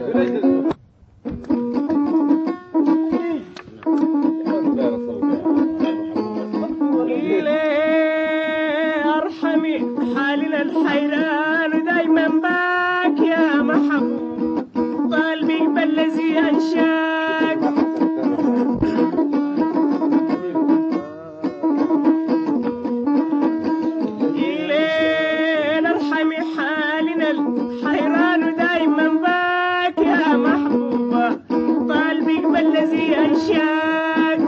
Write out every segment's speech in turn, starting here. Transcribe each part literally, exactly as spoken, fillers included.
ارحمي حالنا الحيران دايما باك يا محبوب قلبي بالذي انشاك ليل ارحمي حالنا الحيران دايما باك يا محبوبة قلبي بالذي انشاك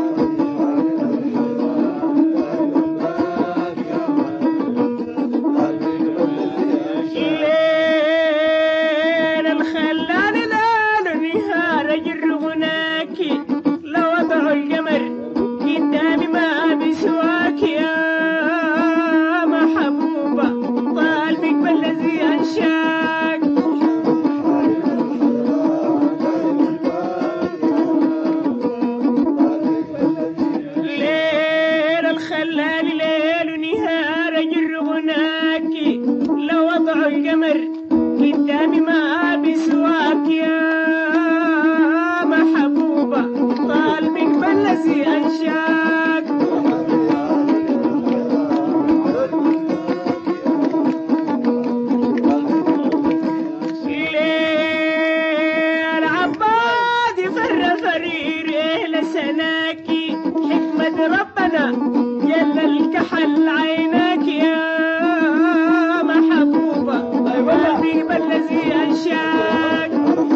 القمر قدامي ما بسواك يا محبوبة قلبك بالذي أنشاك ليل عباد فر فرير إهل سناكي حكمة ربنا جل الكحل عيناك يا قلبي بالذي أنشاك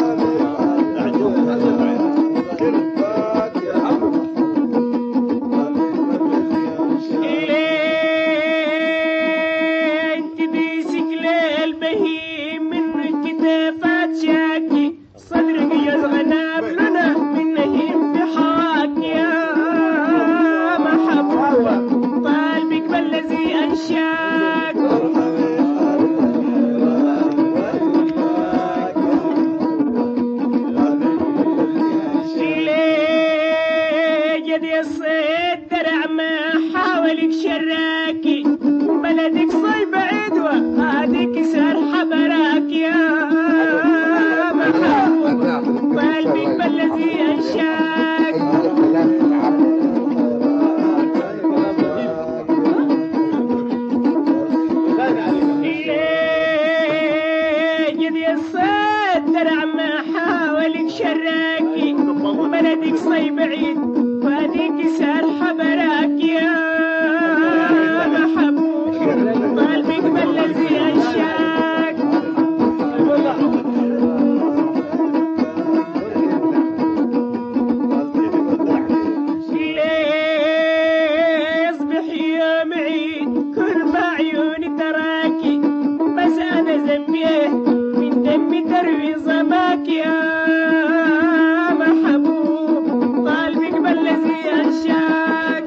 انت بيسك للبهيم من كتافات شاكي صدرك يزغنى بلنا من نهيم بحاك يا محبوبة قلبك بالذي أنشاك الصيد درع ما حاولك شراكي بلدك صيب عدوة هاديك سار حبراك يا محبوبة قلبك بالذي أنشاك جدي الصيد درع ما حاولك شراكي بلدك صيب عيد واديك سار حبراك يا محبوب قلبك بالذي أنشاك ليه اصبح يا معيد كل ما عيوني تراكي بس أنا ذنبي من دمي تروي ظماك يا بالذي أنشاك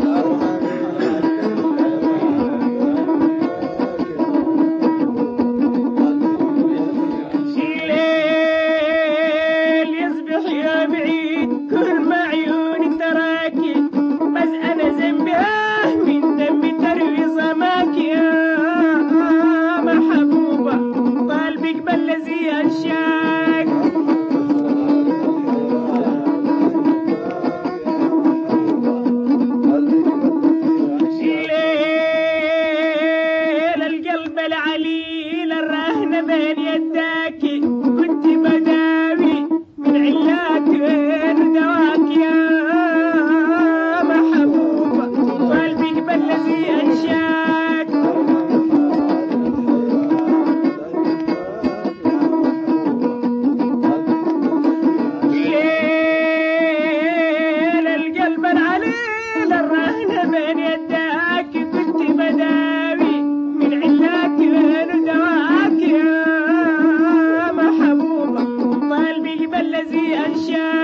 الليل يصبح يا بعيد كل ما عيوني تراكي بس أنا ذنبها من دمي تروي ظماك يا محبوبة قلبك بالذي أنشاك بين يداكي كنت بداوي من علاك وين دواك يا محبوبة قلبك بالذي أنشاك ليل القلب العليل الرهن بين يداكي كنت بداوي من علاك وين دواك يا الذي أنشأ